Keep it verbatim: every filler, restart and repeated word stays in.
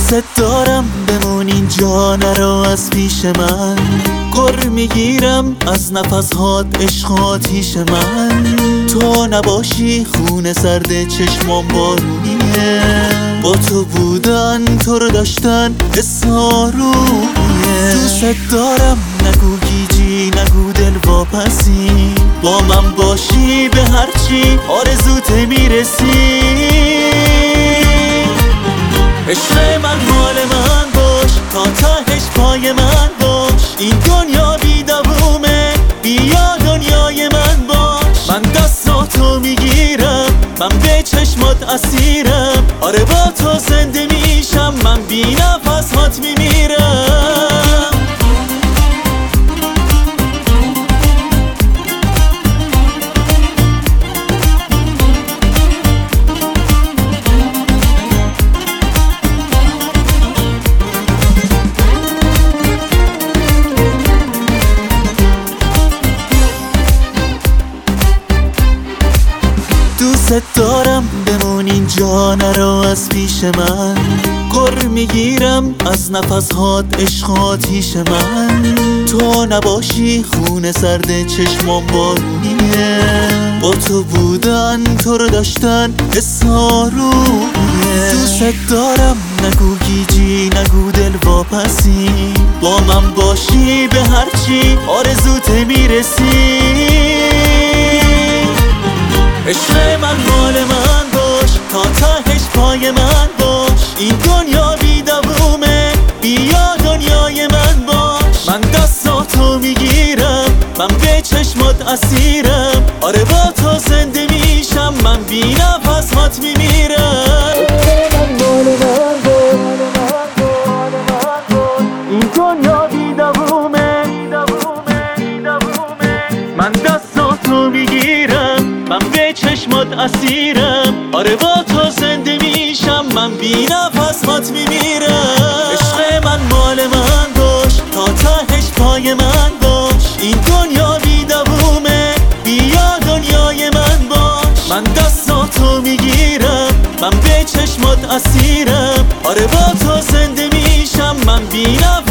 دوست دارم بمون اینجا، نرو از پیش من. گر میگیرم از نفسهات، عشقاتیش من. تو نباشی خونه سرده چشمام بارونیه. با تو بودن، تو رو داشتن حسارویه. دوست دارم نگو گیجی، نگو دل واپسی. با من باشی به هرچی آرزوت میرسی. عشق من مال من باش، تا تهش پای من باش. این دنیا بی دوومه، بیا دنیای من باش. من دستاتو میگیرم، من به چشمات اسیرم. آره با تو زنده میشم، من بی نفس هات میمیرم. دوست دارم بمون اینجا، نرو از پیش من. گر میگیرم از نفسهات، عشقاتیش من. تو نباشی خونه سرده چشمام بارونیه. با تو بودن، تو رو داشتن حسارویه. دوست دارم نگو گیجی، نگو دل واپسی. با من باشی به هرچی آرزوت میرسی. عشق من مال من باش، تا تهش پای من باش. این دنیا بی دوومه، بیا دنیای من باش. من دستاتو میگیرم، من به چشمات اسیرم. آره با تو زنده میشم، من بی نفس هات میمیرم. این دنیا بی دوومه، من دستاتو میگیرم، من به چشمات اسیرم. آره با تو زنده میشم، من بی نفس هات میمیرم. عشق من مال من باش، تا تهش پای من باش. این دنیا بی دوومه، بیا دنیای من باش. من دستاتو میگیرم، من به چشمات اسیرم. آره با تو زنده میشم، من بی نفس